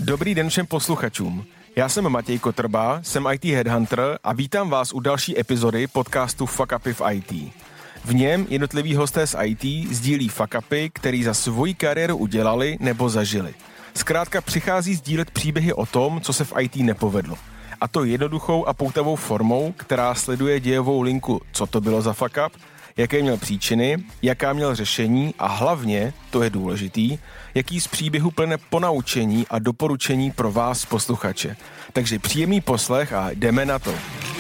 Dobrý den všem posluchačům. Já jsem Matěj Kotrba, jsem IT Headhunter a vítám vás u další epizody podcastu Fuck Upy v IT. V něm jednotliví hosté z IT sdílí fuck upy, který za svoji kariéru udělali nebo zažili. Zkrátka přichází sdílet příběhy o tom, co se v IT nepovedlo. A to jednoduchou a poutavou formou, která sleduje dějovou linku, co to bylo za fuck up, jaké měl příčiny, jaká měl řešení a hlavně, to je důležitý, jaký z příběhu plne ponaučení a doporučení pro vás, posluchače. Takže příjemný poslech a jdeme na to.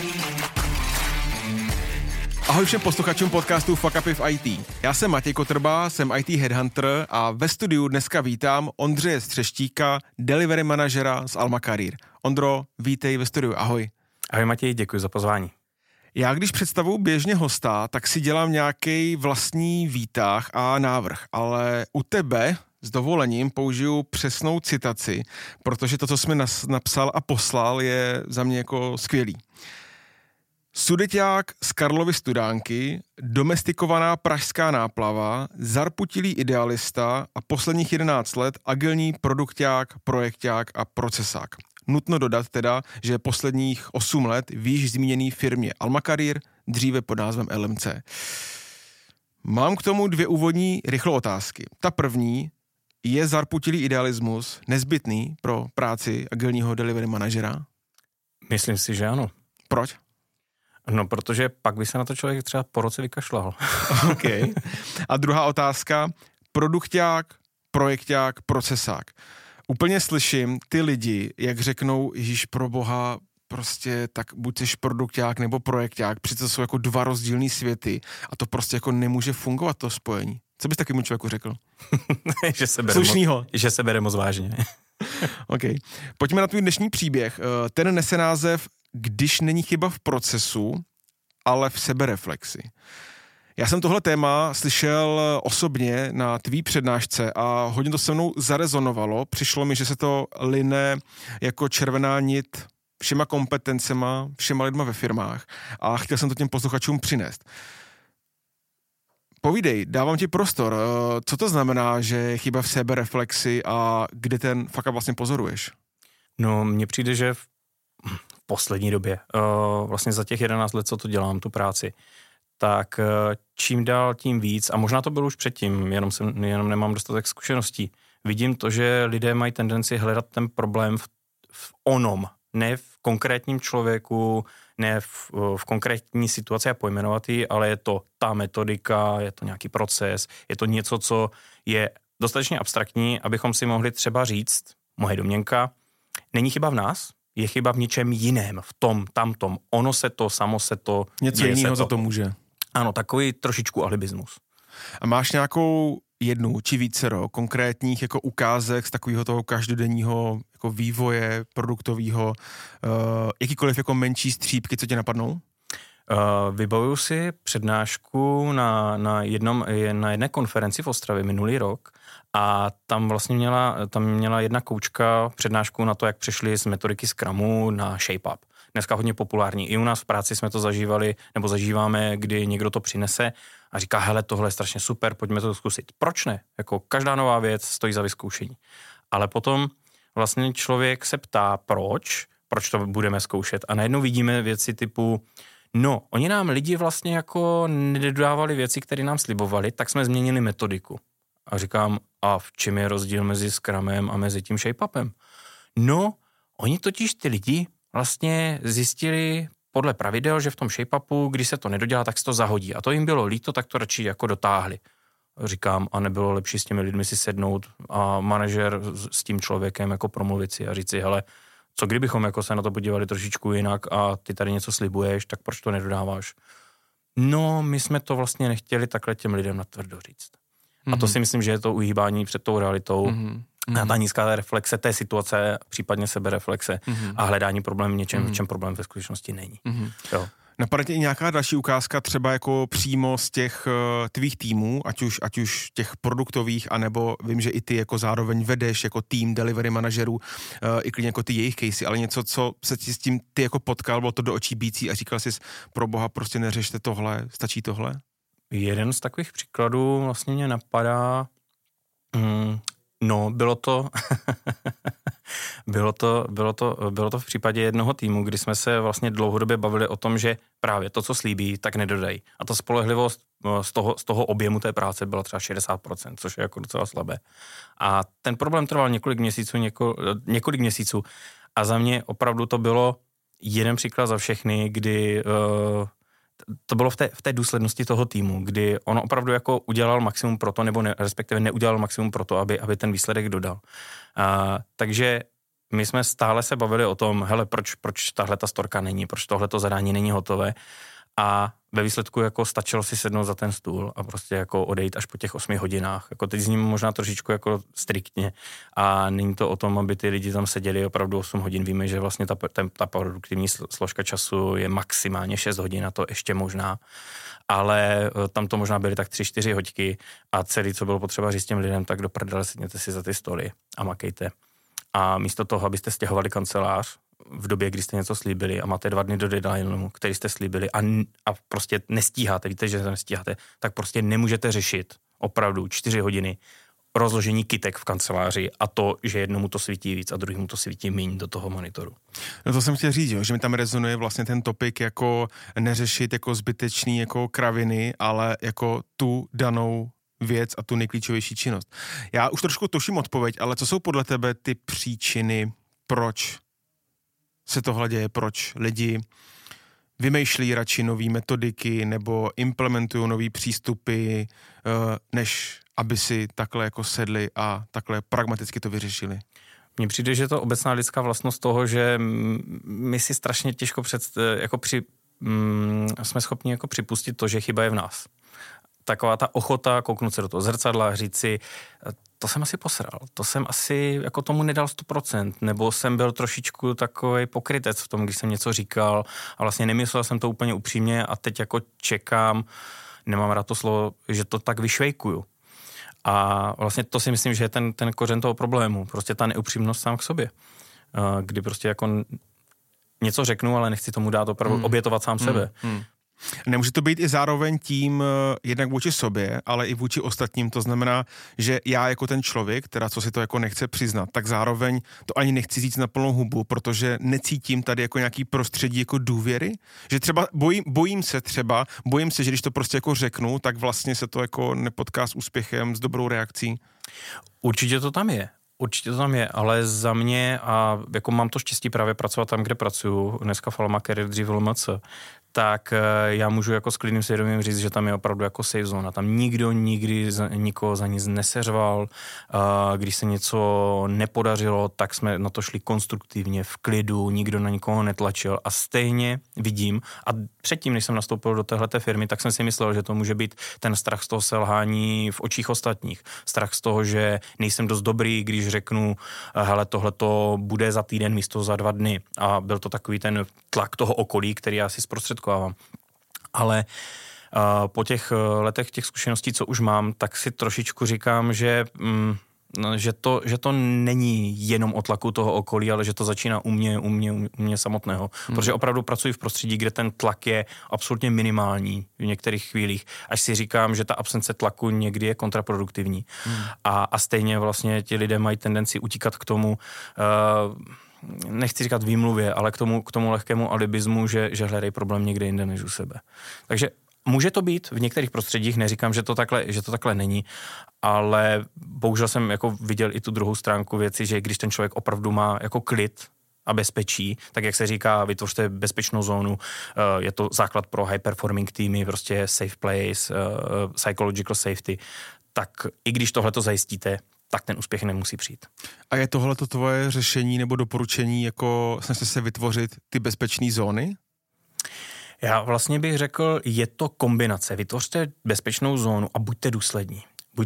Ahoj všem posluchačům podcastu Fuck Upy v IT. Já jsem Matěj Kotrba, jsem IT Headhunter a ve studiu dneska vítám Ondřeje Střeštíka, delivery manažera z Alma Career. Ondro, vítej ve studiu, ahoj. Ahoj Matěj, děkuji za pozvání. Já když představuji běžně hosta, tak si dělám nějaký vlastní výtah a návrh, ale u tebe s dovolením použiju přesnou citaci, protože to, co jsi mi napsal a poslal, je za mě jako skvělý. Sudeťák z Karlovy Studánky, domestikovaná pražská náplava, zarputilý idealista a posledních 11 let agilní produkťák, projekťák a procesák. Nutno dodat teda, že posledních 8 let v již zmíněné firmě Alma Career, dříve pod názvem LMC. Mám k tomu 2 úvodní rychlé otázky. Ta první, je zarputilý idealismus nezbytný pro práci agilního delivery manažera? Myslím si, že ano. Proč? No, protože pak by se na to člověk třeba po roce vykašlal. OK. A druhá otázka, produkťák, projekťák, procesák. Úplně slyším ty lidi, jak řeknou, Ježíš pro boha, prostě tak buď jsi produkťák nebo projekťák, přece jsou jako 2 rozdílný světy a to prostě jako nemůže fungovat to spojení. Co bys takovému člověku řekl? Že se bere moc vážně. OK. Pojďme na tvůj dnešní příběh. Ten nese název Když není chyba v procesu, ale v sebereflexi. Já jsem tohle téma slyšel osobně na tvý přednášce a hodně to se mnou zarezonovalo. Přišlo mi, že se to line jako červená nit všema kompetencema, všema lidma ve firmách a chtěl jsem to těm posluchačům přinést. Povídej, dávám ti prostor. Co to znamená, že je chyba v sebereflexi a kde ten fuck up vlastně pozoruješ? No, mně přijde, že v poslední době, vlastně za těch 11 let, co to dělám, tu práci, tak čím dál tím víc, a možná to bylo už předtím, jenom nemám dostatek zkušeností, vidím to, že lidé mají tendenci hledat ten problém v onom, ne v konkrétním člověku, ne v konkrétní situaci a pojmenovat ji, ale je to ta metodika, je to nějaký proces, je to něco, co je dostatečně abstraktní, abychom si mohli třeba říct, moje domněnka, není chyba v nás, je chyba v něčem jiném, v tom, tamtom, ono se to, samo se to. Něco jiného za to může. Ano, takový trošičku alibismus. A máš nějakou jednu či vícero konkrétních jako ukázek z takového toho každodenního jako vývoje produktového, jakýkoliv jako menší střípky, co tě napadnou? Vybavuju si přednášku na jedné konferenci v Ostravě minulý rok a tam vlastně měla jedna koučka přednášku na to, jak přešli z metodiky Scrumu na ShapeUp. Dneska hodně populární. I u nás v práci jsme to zažívali, nebo zažíváme, kdy někdo to přinese a říká, hele, tohle je strašně super, pojďme to zkusit. Proč ne? Jako každá nová věc stojí za vyzkoušení. Ale potom vlastně člověk se ptá, proč to budeme zkoušet. A najednou vidíme věci typu, no, oni nám lidi vlastně jako nedodávali věci, které nám slibovali, tak jsme změnili metodiku. A říkám, a v čem je rozdíl mezi Scrumem a mezi tím ShapeUpem? No, oni totiž ty lidi vlastně zjistili podle pravidel, že v tom ShapeUpu, když se to nedodělá, tak se to zahodí. A to jim bylo líto, tak to radši jako dotáhli. Říkám, a nebylo lepší s těmi lidmi si sednout a manažer s tím člověkem jako promluvit si a říct si, hele, co kdybychom jako se na to podívali trošičku jinak a ty tady něco slibuješ, tak proč to nedodáváš? No, my jsme to vlastně nechtěli takhle těm lidem natvrdo říct. A to si myslím, že je to uhýbání před tou realitou. A ta nízká reflexe té situace, případně sebereflexe a hledání problém v něčem, v čem problém ve skutečnosti není. Jo. Napadá tě i nějaká další ukázka třeba jako přímo z těch tvých týmů, ať už těch produktových, anebo vím, že i ty jako zároveň vedeš jako tým delivery manažerů, i klidně jako ty jejich casey, ale něco, co se ti s tím ty jako potkal, bylo to do očí bící a říkal jsi, pro boha, prostě neřešte tohle, stačí tohle? Jeden z takových příkladů vlastně mě napadá, no, bylo to Bylo to v případě jednoho týmu, kdy jsme se vlastně dlouhodobě bavili o tom, že právě to, co slíbí, tak nedodají. A ta spolehlivost z toho objemu té práce byla třeba 60%, což je jako docela slabé. A ten problém trval několik měsíců. A za mě opravdu to bylo jeden příklad za všechny, kdy to bylo v té důslednosti toho týmu, kdy on opravdu jako udělal maximum pro to, nebo respektive neudělal maximum pro to, aby ten výsledek dodal. Takže my jsme stále se bavili o tom, hele, proč tahle ta storka není, proč tohleto zadání není hotové, a ve výsledku jako stačilo si sednout za ten stůl a prostě jako odejít až po těch 8 hodinách. Jako teď zním možná trošičku jako striktně a není to o tom, aby ty lidi tam seděli opravdu 8 hodin. Víme, že vlastně ta produktivní složka času je maximálně 6 hodin a to ještě možná. Ale tam to možná byly tak 3-4 hoďky a celý, co bylo potřeba říct těm lidem, tak do prdele sedněte si za ty stoly a makejte. A místo toho, abyste stěhovali kancelář v době, kdy jste něco slíbili a máte 2 dny do deadlineu, který jste slíbili a prostě nestíháte, víte, že nestíháte, tak prostě nemůžete řešit opravdu 4 hodiny rozložení kytek v kanceláři a to, že jednomu to svítí víc a druhému to svítí míň do toho monitoru. No to jsem chtěl říct, že mi tam rezonuje vlastně ten topik jako neřešit jako zbytečný jako kraviny, ale jako tu danou věc a tu nejklíčovější činnost. Já už trošku tuším odpověď, ale co jsou podle tebe ty příčiny, proč se tohle děje, proč lidi vymýšlí radši nový metodiky nebo implementují nový přístupy, než aby si takhle jako sedli a takhle pragmaticky to vyřešili? Mně přijde, že to obecná lidská vlastnost toho, že my si strašně těžko jsme schopni jako připustit to, že chyba je v nás. Taková ta ochota kouknout se do toho zrcadla a říct si, to jsem asi posral, to jsem asi jako tomu nedal 100%, nebo jsem byl trošičku takovej pokrytec v tom, když jsem něco říkal a vlastně nemyslel jsem to úplně upřímně a teď jako čekám, nemám rád to slovo, že to tak vyšvejkuju. A vlastně to si myslím, že je ten kořen toho problému, prostě ta neupřímnost sám k sobě, kdy prostě jako něco řeknu, ale nechci tomu dát opravdu obětovat sám sebe. Nemůže to být i zároveň tím jednak vůči sobě, ale i vůči ostatním, to znamená, že já jako ten člověk, teda co si to jako nechce přiznat, tak zároveň to ani nechci říct na plnou hubu, protože necítím tady jako nějaký prostředí jako důvěry, že třeba bojím se, že když to prostě jako řeknu, tak vlastně se to jako nepotká s úspěchem, s dobrou reakcí. Určitě to tam je, ale za mě, a jako mám to štěstí právě pracovat tam, kde pracuju, dneska v Alma Career, dřív v LMC, tak já můžu jako s klidným svědomím říct, že tam je opravdu jako safe zone. Tam nikdo nikdy nikoho za nic neseřval. Když se něco nepodařilo, tak jsme na to šli konstruktivně, v klidu, nikdo na nikoho netlačil a stejně vidím. A předtím, než jsem nastoupil do téhleté firmy, tak jsem si myslel, že to může být ten strach z toho selhání v očích ostatních. Strach z toho, že nejsem dost dobrý, když řeknu, hele, tohleto bude za týden místo za 2 dny. A byl to takový ten tlak toho okolí, který já si zprostředkovávám. Ale po těch letech těch zkušeností, co už mám, tak si trošičku říkám, že to není jenom o tlaku toho okolí, ale že to začíná u mě samotného. Protože opravdu pracuji v prostředí, kde ten tlak je absolutně minimální v některých chvílích. Až si říkám, že ta absence tlaku někdy je kontraproduktivní. A stejně vlastně ti lidé mají tendenci utíkat k tomu, nechci říkat výmluvě, ale k tomu lehkému alibismu, že hledají problém někde jinde než u sebe. Takže může to být v některých prostředích, neříkám, že to takhle není, ale bohužel jsem jako viděl i tu druhou stránku věci, že když ten člověk opravdu má jako klid a bezpečí, tak jak se říká, vytvořte bezpečnou zónu, je to základ pro high performing týmy, prostě safe place, psychological safety, tak i když tohleto zajistíte, tak ten úspěch nemusí přijít. A je tohleto tvoje řešení nebo doporučení, jako snažte se vytvořit ty bezpečné zóny? Já vlastně bych řekl, je to kombinace. Vytvořte bezpečnou zónu a buďte důslední.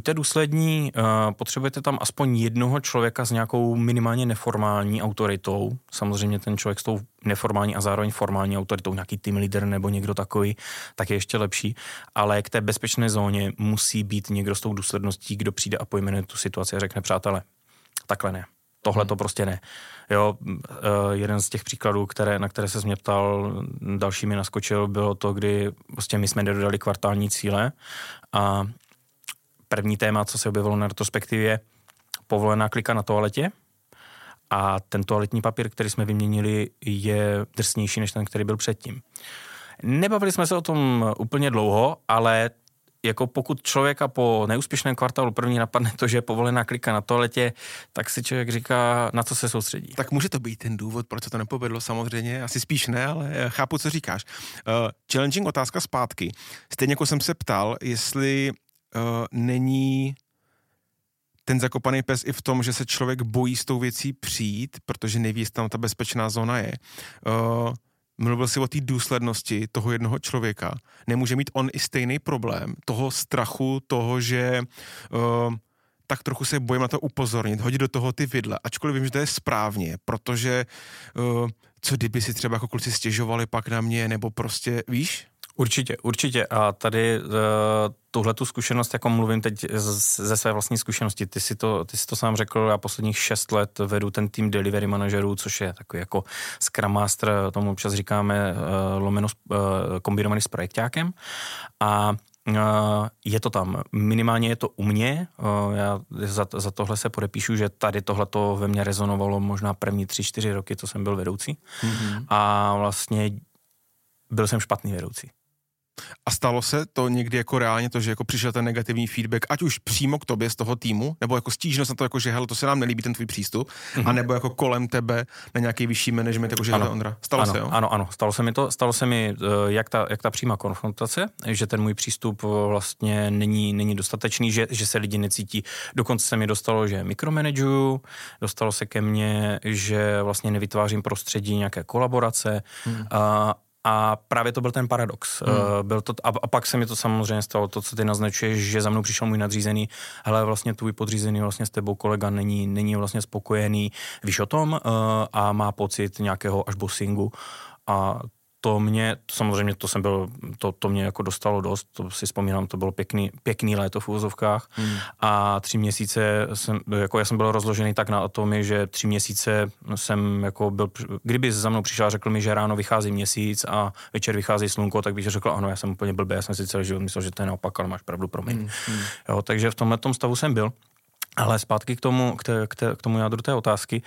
Potřebujete tam aspoň jednoho člověka s nějakou minimálně neformální autoritou. Samozřejmě ten člověk s tou neformální a zároveň formální autoritou, nějaký team leader nebo někdo takový, tak je ještě lepší. Ale k té bezpečné zóně musí být někdo s tou důsledností, kdo přijde a pojmenuje tu situaci a řekne, přátelé, takhle ne. Tohle to prostě ne. Jo, jeden z těch příkladů, na které se mě ptal, další mi naskočil, bylo to, kdy prostě my jsme nedodali kvartální cíle a první téma, co se objevilo na retrospektivě, povolená klika na toaletě a ten toaletní papír, který jsme vyměnili, je drsnější než ten, který byl předtím. Nebavili jsme se o tom úplně dlouho, ale jako pokud člověka po neúspěšném kvartálu první napadne to, že je povolená klika na toaletě, tak si člověk říká, na co se soustředí. Tak může to být ten důvod, proč se to nepovedlo, samozřejmě, asi spíš ne, ale chápu, co říkáš. Challenging otázka zpátky. Stejně jako jsem se ptal, jestli není ten zakopaný pes i v tom, že se člověk bojí s tou věcí přijít, protože neví, jestli tam ta bezpečná zóna je. Mluvil si o té důslednosti toho jednoho člověka. Nemůže mít on i stejný problém toho strachu, toho, že tak trochu se bojím na to upozornit, hodit do toho ty vidle, ačkoliv vím, že to je správně, protože co kdyby si třeba jako kluci stěžovali pak na mě, nebo prostě, víš? Určitě. A tady tuhletu zkušenost, jako mluvím teď ze své vlastní zkušenosti, ty si to sám řekl, já posledních 6 let vedu ten tým delivery manažerů, což je takový jako Scrum Master, tomu občas říkáme lomeno kombinovaný s projekťákem. A je to tam. Minimálně je to u mě. Já za tohle se podepíšu, že tady tohleto ve mně rezonovalo možná první 3-4 roky, co jsem byl vedoucí. Mm-hmm. A vlastně byl jsem špatný vedoucí. A stalo se to někdy jako reálně to, že jako přišel ten negativní feedback, ať už přímo k tobě z toho týmu, nebo jako stížnost na to, jako že hele, to se nám nelíbí ten tvůj přístup, a nebo jako kolem tebe na nějaký vyšší management, jako že to Ondra. Stalo se, jo? Ano, stalo se mi jak ta přímá konfrontace, že ten můj přístup vlastně není dostatečný, že se lidi necítí. Dokonce se mi dostalo, že mikromanaguju, dostalo se ke mně, že vlastně nevytvářím prostředí nějaké kolaborace, a právě to byl ten paradox. Byl to, a pak se mi to samozřejmě stalo, to, co ty naznačuješ, že za mnou přišel můj nadřízený, hele, vlastně tvůj podřízený vlastně s tebou kolega není vlastně spokojený, víš o tom, a má pocit nějakého až bossingu. A to mě jako dostalo dost, to si vzpomínám, to bylo pěkný léto v úvozovkách a 3 měsíce já jsem byl rozložený tak na atomy, že 3 měsíce jsem jako byl, kdyby za mnou přišel a řekl mi, že ráno vychází měsíc a večer vychází slunko, tak bych řekl, ano, já jsem úplně blbý, já jsem si celý život myslel, že to je naopak, ale máš pravdu, promiň. Jo, takže v tomhletom stavu jsem byl, ale zpátky k tomu jádru té otázky.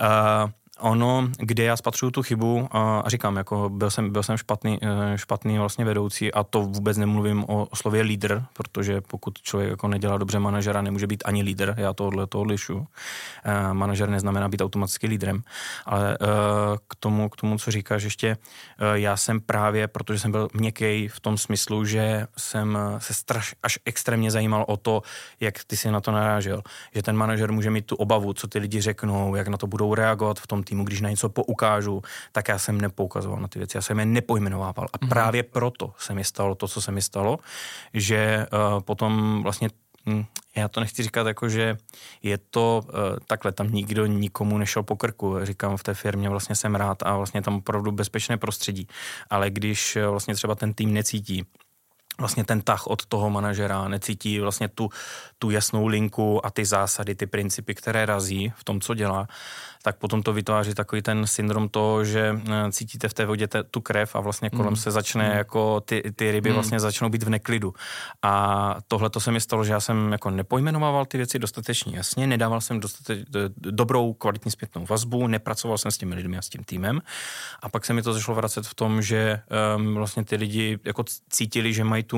Ono, kde já spatřuju tu chybu a říkám, jako byl jsem špatný vlastně vedoucí a to vůbec nemluvím o slově lídr, protože pokud člověk jako nedělá dobře manažera, nemůže být ani lídr, já to odlišuju. Manažer neznamená být automaticky lídrem, ale k tomu, co říkáš ještě, já jsem právě, protože jsem byl měkkej v tom smyslu, že jsem se až extrémně zajímal o to, jak ty si na to narážel, že ten manažer může mít tu obavu, co ty lidi řeknou, jak na to budou reagovat v tom týmu, když na něco poukážu, tak já jsem nepoukazoval na ty věci, já jsem je nepojmenovával. A právě proto se mi stalo to, co se mi stalo, že potom vlastně, já to nechci říkat jako, že je to takhle, tam nikdo nikomu nešel po krku, říkám, v té firmě vlastně jsem rád a vlastně tam opravdu bezpečné prostředí, ale když vlastně třeba ten tým necítí vlastně ten tah od toho manažera, necítí vlastně tu jasnou linku a ty zásady, ty principy, které razí v tom, co dělá, tak potom to vytváří takový ten syndrom toho, že cítíte v té vodě tu krev a vlastně kolem se začne jako ty ryby vlastně začnou být v neklidu. A tohle to se mi stalo, že já jsem jako nepojmenovával ty věci dostatečně jasně, nedával jsem dobrou kvalitní zpětnou vazbu, nepracoval jsem s těmi lidmi a s tím týmem a pak se mi to začalo vracet v tom, že vlastně ty lidi jako cítili, že mají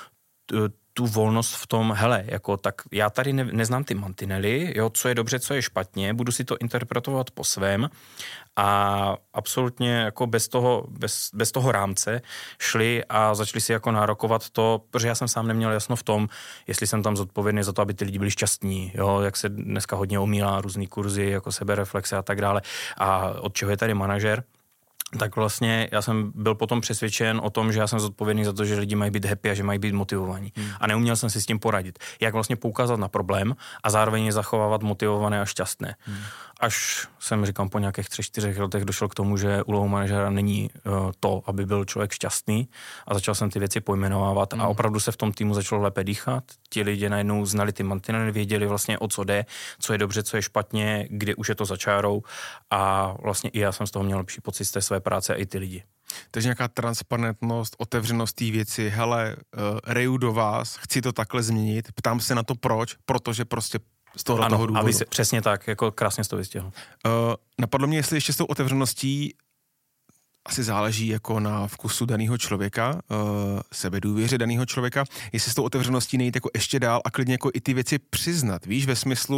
tu volnost v tom, hele, jako tak já tady neznám ty mantinely, jo, co je dobře, co je špatně, budu si to interpretovat po svém a absolutně jako bez toho rámce šli a začali si jako nárokovat to, protože já jsem sám neměl jasno v tom, jestli jsem tam zodpovědný za to, aby ty lidi byli šťastní, jo, jak se dneska hodně omílá různý kurzy, jako sebereflexe a tak dále a od čeho je tady manažer. Tak vlastně já jsem byl potom přesvědčen o tom, že já jsem zodpovědný za to, že lidi mají být happy a že mají být motivovaní. A neuměl jsem si s tím poradit. Jak vlastně poukázat na problém a zároveň je zachovávat motivované a šťastné. Až jsem, říkám, po nějakých 3-4 letech došel k tomu, že úlohou manažera není to, aby byl člověk šťastný a začal jsem ty věci pojmenovávat a opravdu se v tom týmu začalo lépe dýchat. Ti lidi najednou znali ty mantinely, věděli vlastně o co jde, co je dobře, co je špatně, kde už je to za čárou a vlastně i já jsem z toho měl lepší pocit z té své práce a i ty lidi. Takže nějaká transparentnost, otevřenost té věci, hele, reju do vás, chci to takhle změnit, ptám se na to proč, protože prostě z toho důvodu. Aby se, přesně tak, jako krásně jsi to vystihl. Napadlo mě, jestli ještě s tou otevřeností asi záleží jako na vkusu daného člověka, sebedůvěře daného člověka, jestli s tou otevřeností nejít jako ještě dál a klidně jako i ty věci přiznat, víš,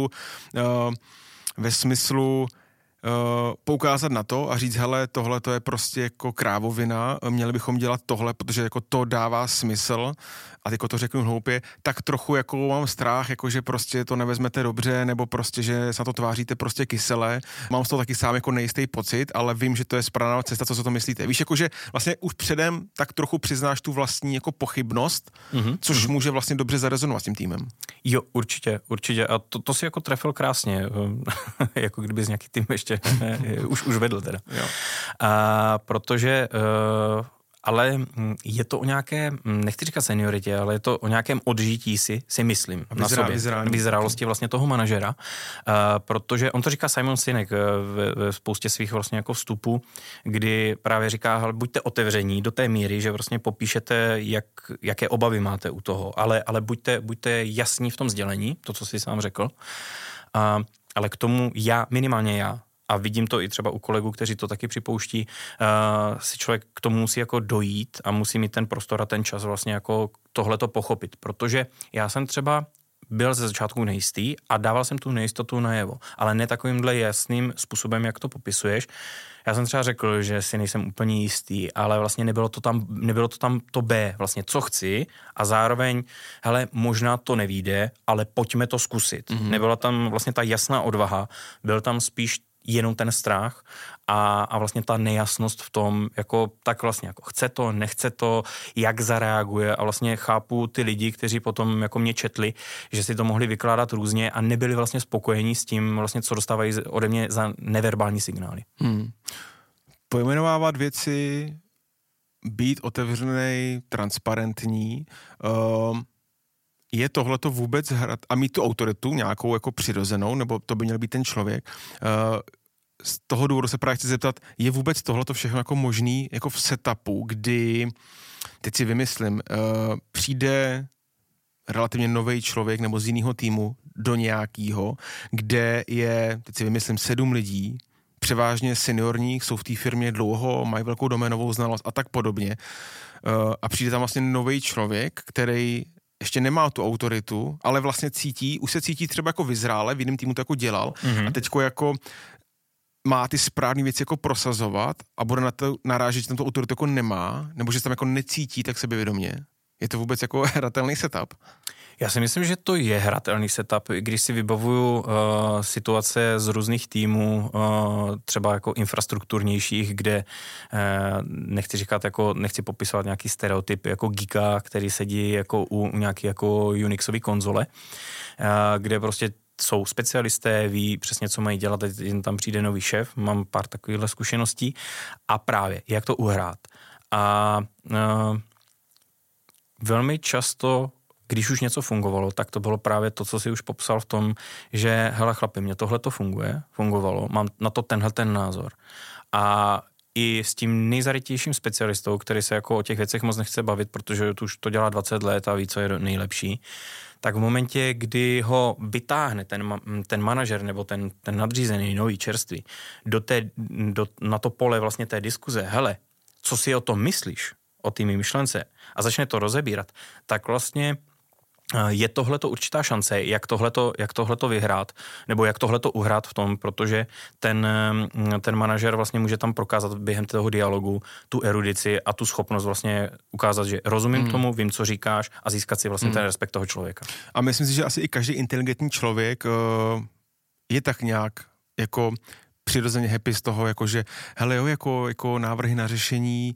ve smyslu poukázat na to a říct, hele, tohle to je prostě jako krávovina, měli bychom dělat tohle, protože jako to dává smysl a jako to řeknu hloupě, tak trochu jako mám strach, jako že prostě to nevezmete dobře, nebo prostě, že se na to tváříte prostě kysele. Mám z toho taky sám jako nejistý pocit, ale vím, že to je správná cesta, co si to myslíte. Víš, jako že vlastně už předem tak trochu přiznáš tu vlastní jako pochybnost, což může vlastně dobře zarezonovat s tím týmem. Jo, určitě. A to si jako trefil krásně, jako kdyby z nějaký tým ještě už vedl teda. Jo. Protože ale je to o nějaké, nechci říkat senioritě, ale je to o nějakém odžití si myslím, na sobě, vyzrálosti vlastně toho manažera, protože on to říká Simon Sinek ve spoustě svých vlastně jako vstupů, kdy právě říká, hele, buďte otevření do té míry, že vlastně popíšete, jaké obavy máte u toho, ale buďte jasní v tom sdělení, to, co jsi sám řekl, ale k tomu minimálně já, a vidím to i třeba u kolegů, kteří to taky připouští, si člověk k tomu musí jako dojít a musí mít ten prostor a ten čas vlastně jako tohleto pochopit, protože já jsem třeba byl ze začátku nejistý a dával jsem tu nejistotu najevo, ale ne takovýmhle jasným způsobem, jak to popisuješ. Já jsem třeba řekl, že si nejsem úplně jistý, ale vlastně nebylo to tam to B, vlastně co chci a zároveň, hele, možná to nevyjde, ale pojďme to zkusit. Nebyla tam vlastně ta jasná odvaha, byl tam spíš jenom ten strach a vlastně ta nejasnost v tom, jako tak vlastně jako chce to, nechce to, jak zareaguje a vlastně chápu ty lidi, kteří potom jako mě četli, že si to mohli vykládat různě a nebyli vlastně spokojení s tím vlastně, co dostávají ode mě za neverbální signály. Pojmenovávat věci, být otevřený, transparentní, je tohleto vůbec hrát a mít tu autoritu nějakou jako přirozenou, nebo to by měl být ten člověk. Z toho důvodu se právě chci zeptat, je vůbec tohleto všechno jako možný jako v setupu, kdy, teď si vymyslím, přijde relativně nový člověk nebo z jiného týmu do nějakého, kde je, teď si vymyslím, 7 lidí, převážně seniorních, jsou v té firmě dlouho, mají velkou doménovou znalost a tak podobně. A přijde tam vlastně nový člověk, který ještě nemá tu autoritu, ale vlastně už se cítí třeba jako vyzrále, v jiném týmu to jako dělal a teďko jako má ty správné věci jako prosazovat a bude na to narážet, že tam tu autoritu jako nemá, nebo že se tam jako necítí tak sebevědomě. Je to vůbec jako hratelný setup? Já si myslím, že to je hratelný setup, když si vybavuju situace z různých týmů, třeba jako infrastrukturnějších, kde nechci popisovat nějaký stereotyp jako geeka, který sedí jako u nějaký jako Unixový konzole, kde prostě jsou specialisté, ví přesně, co mají dělat, teď tam přijde nový šéf, mám pár takovýchhle zkušeností a právě, jak to uhrát. A velmi často, když už něco fungovalo, tak to bylo právě to, co si už popsal v tom, že hele chlapi, mě tohle to fungovalo, mám na to tenhle ten názor. A i s tím nejzarytějším specialistou, který se jako o těch věcech moc nechce bavit, protože už to dělá 20 let a ví, co je nejlepší, tak v momentě, kdy ho vytáhne ten manažer nebo ten nadřízený nový čerstvý na to pole vlastně té diskuze, hele, co si o tom myslíš, o té myšlence a začne to rozebírat, tak vlastně je tohleto určitá šance, jak tohleto vyhrát, nebo jak tohleto uhrát v tom, protože ten manažer vlastně může tam prokázat během toho dialogu tu erudici a tu schopnost vlastně ukázat, že rozumím tomu, vím, co říkáš a získat si vlastně ten respekt toho člověka. A myslím si, že asi i každý inteligentní člověk je tak nějak jako přirozeně happy z toho, jakože hele jo, jako návrhy na řešení,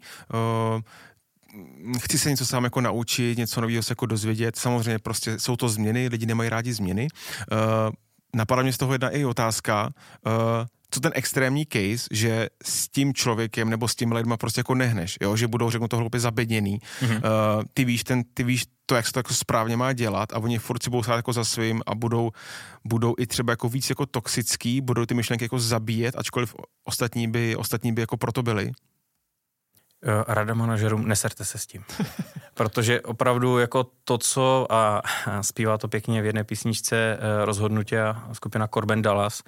chci se něco sám jako naučit, něco nového se jako dozvědět. Samozřejmě prostě jsou to změny, lidi nemají rádi změny. Napadá mě z toho jedna i otázka, co ten extrémní case, že s tím člověkem nebo s tím lidma prostě jako nehneš, jo? Že budou, řeknu to hloupě, zabedněný. Ty víš to, jak se to jako správně má dělat a oni furt si budou stát jako za svým a budou i třeba jako víc jako toxický, budou ty myšlenky jako zabíjet, ačkoliv ostatní by jako proto byli. Rada manažerům, neserte se s tím. Protože opravdu jako to, co, a zpívá to pěkně v jedné písničce rozhodnutí skupina Corbin Dallas,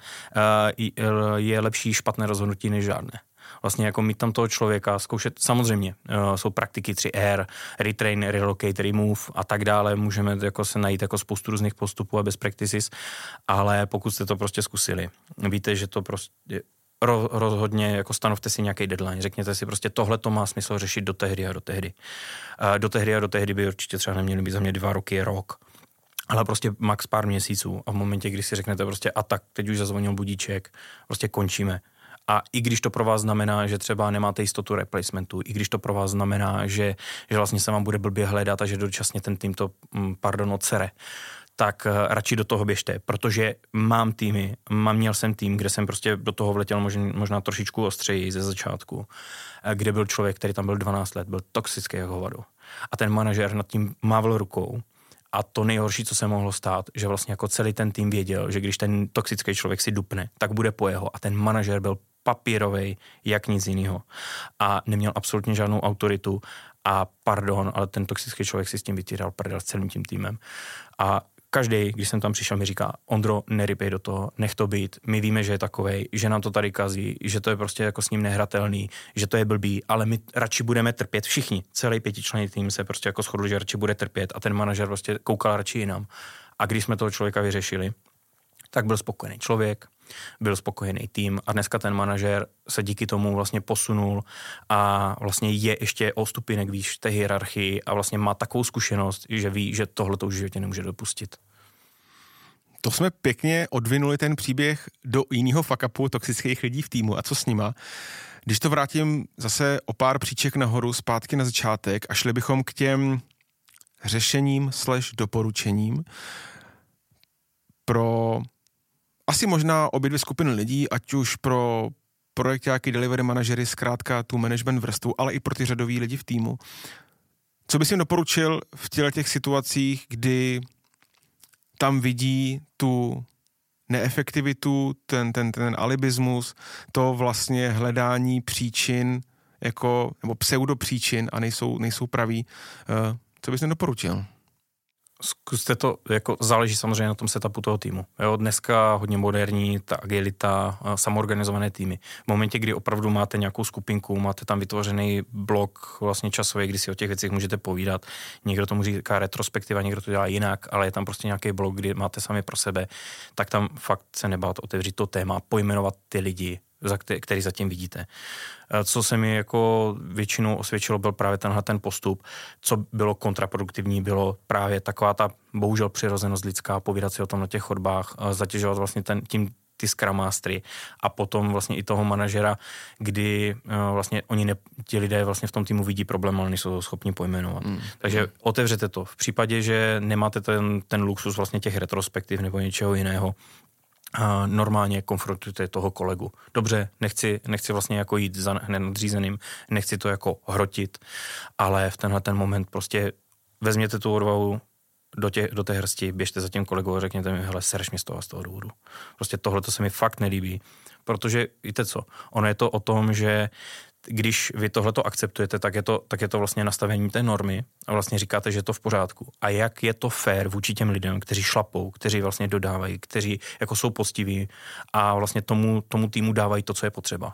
je lepší špatné rozhodnutí než žádné. Vlastně jako mít tam toho člověka, zkoušet, samozřejmě jsou praktiky 3R, retrain, relocate, remove a tak dále, můžeme jako se najít jako spoustu různých postupů a best practices, ale pokud jste to prostě zkusili, víte, že to prostě rozhodně jako stanovte si nějaký deadline, řekněte si prostě tohle to má smysl řešit do tehdy a do tehdy. Do tehdy by určitě třeba neměly být za mě 2 roky, rok, ale prostě max pár měsíců a v momentě, kdy si řeknete prostě a tak, teď už zazvonil budíček, prostě končíme. A i když to pro vás znamená, že třeba nemáte jistotu replacementu, i když to pro vás znamená, že vlastně se vám bude blbě hledat a že dočasně ten tým to, odsere, tak radši do toho běžte, protože měl jsem tým, kde jsem prostě do toho vletěl možná trošičku ostřeji ze začátku, kde byl člověk, který tam byl 12 let, byl toxický jako hovado. A ten manažer nad tím mávl rukou. A to nejhorší, co se mohlo stát, že vlastně jako celý ten tým věděl, že když ten toxický člověk si dupne, tak bude po jeho. A ten manažer byl papírovej, jak nic jiného. A neměl absolutně žádnou autoritu. A pardon, ale ten toxický člověk si s tím vytíral prdel s celým tím týmem. A každý, když jsem tam přišel, mi říká, Ondro, nerypej do toho, nech to být, my víme, že je takovej, že nám to tady kazí, že to je prostě jako s ním nehratelný, že to je blbý, ale my radši budeme trpět všichni. Celý 5členný tým se prostě jako shodl, že radši bude trpět a ten manažer prostě koukal radši jinam. A když jsme toho člověka vyřešili, tak byl spokojený člověk, byl spokojený tým a dneska ten manažer se díky tomu vlastně posunul a vlastně je ještě o stupinek výš v té hierarchii a vlastně má takovou zkušenost, že ví, že tohle to už v životě nemůže dopustit. To jsme pěkně odvinuli ten příběh do jiného fuck-upu toxických lidí v týmu. A co s nima? Když to vrátím zase o pár příček nahoru, zpátky na začátek a šli bychom k těm řešením / doporučením pro asi možná obě dvě skupiny lidí, ať už pro projektáky, delivery manažery, zkrátka tu management vrstvu, ale i pro ty řadový lidi v týmu. Co bys jim doporučil v těch situacích, kdy tam vidí tu neefektivitu, ten alibismus, to vlastně hledání příčin jako, nebo pseudopříčin a nejsou pravý. Co bys jim doporučil? Zkuste to, jako záleží samozřejmě na tom setupu toho týmu. Jo, dneska hodně moderní, ta agilita, samoorganizované týmy. V momentě, kdy opravdu máte nějakou skupinku, máte tam vytvořený blok vlastně časový, kdy si o těch věcech můžete povídat. Někdo tomu říká retrospektiva, někdo to dělá jinak, ale je tam prostě nějaký blok, kdy máte sami pro sebe, tak tam fakt se nebát otevřít to téma, pojmenovat ty lidi, který zatím vidíte. Co se mi jako většinou osvědčilo, byl právě tenhle ten postup. Co bylo kontraproduktivní, bylo právě taková ta bohužel přirozenost lidská, povídat si o tom na těch chodbách, zatěžovat vlastně tím ty Scrum Mastery a potom vlastně i toho manažera, kdy vlastně ti lidé vlastně v tom týmu vidí problém, ale nejsou schopni pojmenovat. Takže otevřete to. V případě, že nemáte ten luxus vlastně těch retrospektiv nebo něčeho jiného, normálně konfrontujte toho kolegu. Dobře, nechci vlastně jako jít za nadřízeným, nechci to jako hrotit, ale v tenhle ten moment prostě vezměte tu odvahu do té hrsti, běžte za tím kolegou a řekněte mi, hele, sereš mě z toho důvodu. Prostě tohle to se mi fakt nelíbí, protože víte co, ono je to o tom, že když vy tohleto akceptujete, tak je to vlastně nastavení té normy a vlastně říkáte, že je to v pořádku. A jak je to fair vůči těm lidem, kteří šlapou, kteří vlastně dodávají, kteří jako jsou poctiví a vlastně tomu týmu dávají to, co je potřeba.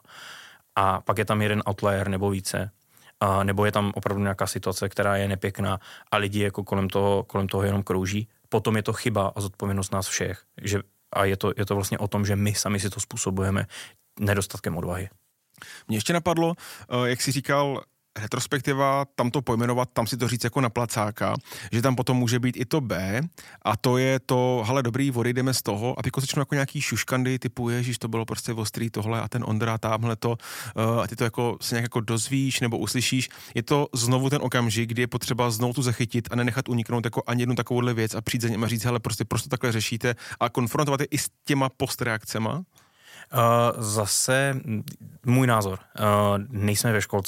A pak je tam jeden outlier nebo více, nebo je tam opravdu nějaká situace, která je nepěkná a lidi jako kolem toho jenom krouží. Potom je to chyba a zodpovědnost nás všech. A je to vlastně o tom, že my sami si to způsobujeme nedostatkem odvahy. Mně ještě napadlo, jak jsi říkal, retrospektiva, tam to pojmenovat, tam si to říct jako na placáka, že tam potom může být i to B a to je to, hele dobrý, odejdeme z toho a ty začnou jako nějaký šuškandy typu, ježiš, to bylo prostě ostrý tohle a ten Ondra tamhle to a ty to jako se nějak jako dozvíš nebo uslyšíš. Je to znovu ten okamžik, kdy je potřeba znovu tu zachytit a nenechat uniknout jako ani jednu takovouhle věc a přijít za něm a říct, hele, prostě takhle řešíte a konfrontovat je i s těma postreakcema. Zase můj názor. Nejsme ve školce.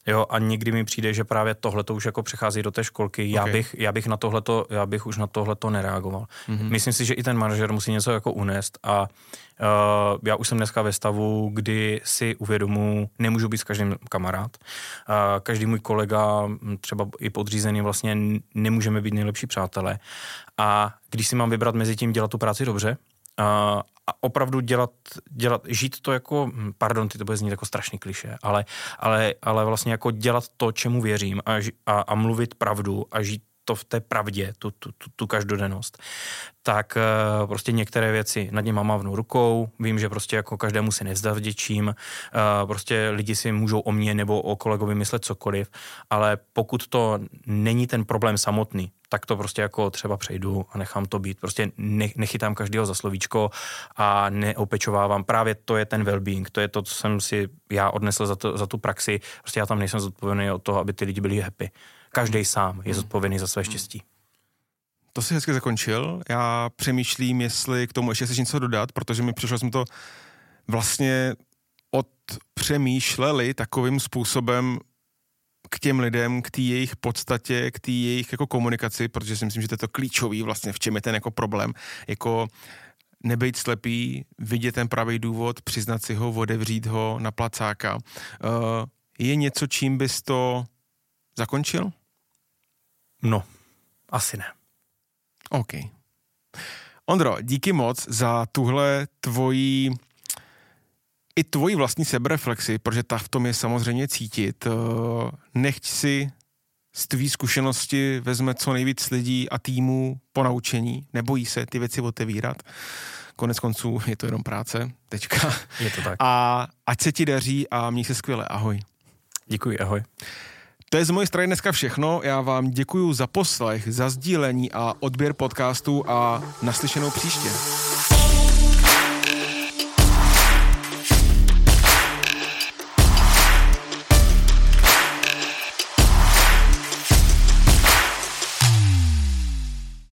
Jo, a někdy mi přijde, že právě tohle to už jako přechází do té školky. Okay. Já bych už na tohleto nereagoval. Myslím si, že i ten manažer musí něco jako unést a já už jsem dneska ve stavu, kdy si uvědomuji, nemůžu být s každým kamarád. Každý můj kolega, třeba i podřízený, vlastně nemůžeme být nejlepší přátelé. A když si mám vybrat mezi tím dělat tu práci dobře, a opravdu žít to jako, pardon, ty to bude znít jako strašný klišé, ale vlastně jako dělat to, čemu věřím a mluvit pravdu a žít to v té pravdě, tu každodennost, tak prostě některé věci nad něma mávnu rukou, vím, že prostě jako každému si nevzděčím, prostě lidi si můžou o mě nebo o kolegovi myslet cokoliv, ale pokud to není ten problém samotný, tak to prostě jako třeba přejdu a nechám to být. Prostě nechytám každého za slovíčko a neopečovávám. Právě to je ten well-being, to je to, co jsem si já odnesl za tu praxi. Prostě já tam nejsem zodpovědný od toho, aby ty lidi byli happy. Každý sám je zodpovědný za své štěstí. To si hezky zakončil. Já přemýšlím, jestli k tomu ještě chceš něco dodat, protože mi přišlo, jsme to vlastně odpřemýšleli takovým způsobem k těm lidem, k té jejich podstatě, k té jejich jako komunikaci, protože si myslím, že to je to klíčový vlastně, v čem je ten jako problém. Jako nebejt slepý, vidět ten pravý důvod, přiznat si ho, odevřít ho na placáka. Je něco, čím bys to zakončil? No, asi ne. OK. Ondro, díky moc za tuhle tvoji vlastní sebereflexi, protože ta v tom je samozřejmě cítit. Nechť si z tvý zkušenosti vezme co nejvíc lidí a týmů po naučení. Nebojí se ty věci otevírat. Konec konců je to jenom práce. Tečka. Je to tak. A ať se ti daří a měj se skvěle. Ahoj. Děkuji, ahoj. To je z mojej strany dneska všechno. Já vám děkuju za poslech, za sdílení a odběr podcastu a naslyšenou příště.